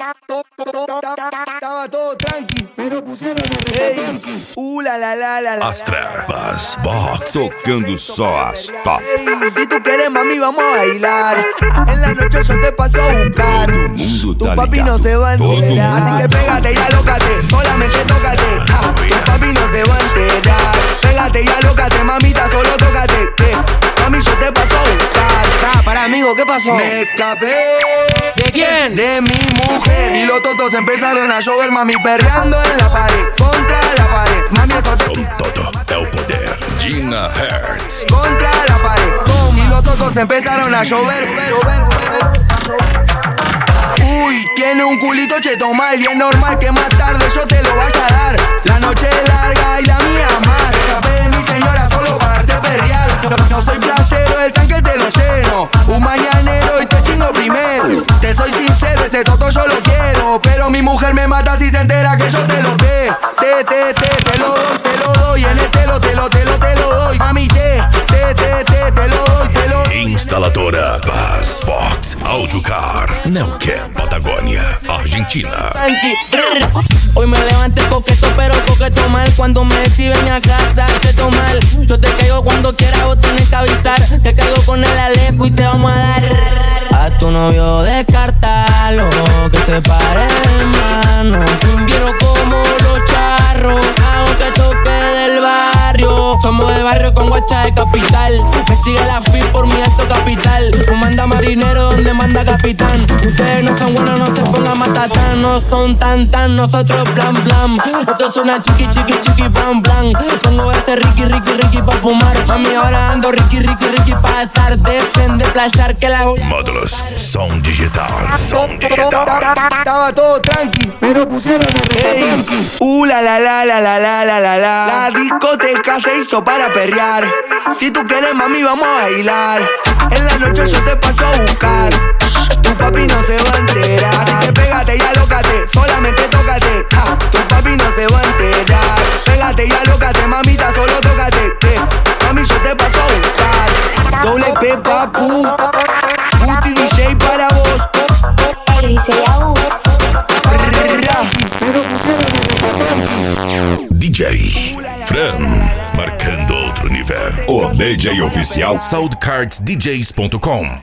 Estaba todo tranqui, pero pusieron el la. Astra, Bass Box, tocando só as top. Si tú quieres, mami, vamos a bailar. En la noche yo te paso a buscar. Tu papi no se va a enterar. Así que pégate y alócate, solamente tócate. Tu papi no se va a enterar. Pégate y alócate, mamita, solo tócate. Mami, yo te paso a buscar. Para amigo, ¿qué pasó? Me escapé. ¿De quién? De mi mujer. Y los totos empezaron a llover, mami, perreando en la pared. Contra la pared, mami, eso te... Com todo é o poder. Gina Hertz. Contra la pared. Y los totos empezaron a llover. Uy, tiene un culito cheto mal y es normal que más tarde yo te lo vaya a dar. La noche es larga y la mía más. Escapé de mi señora solo para darte perrear. No soy playero, el tanque te lo lleno. Un mañanero y te chingo primero. Te soy sincero, ese toto yo lo quiero. Pero mi mujer me mata si se entera que yo te lo te lo doy. En el te lo doy. Mami, te lo doy. Instaladora Bass Box Audiocar. Neuquén, Patagônia, Argentina. Hoy me levanté coqueto, pero coqueto mal. Cuando me decís ven a casa, cheto mal. Yo te caigo cuando quieras, vos tenés que avisar. Te caigo con el Alejo y te vamos a dar. A tu novio descartalo, que se pare de mano. Quiero como los charros, hago que toque del barrio. Somos de barrio con guacha de capital. Me sigue la FIP por mi alto capital. No manda marinero donde manda capitán. Ustedes no son buenos, no se pongan matatán. No son tan, nosotros plan. Esto es una chiqui, blan. Pongo ese Ricky pa' fumar. Mami, ahora ando Ricky pa' estar. Dejen de flashar que la... Módulos, som digital. Estaba todo tranqui, pero pusieron el la discoteca se hizo para perrear. Si tú quieres, mami, vamos a bailar. En la noche yo te paso a buscar. Tu papi no se va a enterar. Así que pégate y alócate, solamente tócate. Tu papi no se va a enterar. Pégate y alócate, mamita, solo tócate. Mami, yo te paso a buscar. Doble P, papu. Puti DJ para vos. El DJ Agus. DJ Fran, marcando outro nível. O DJ oficial soundcardsdjs.com.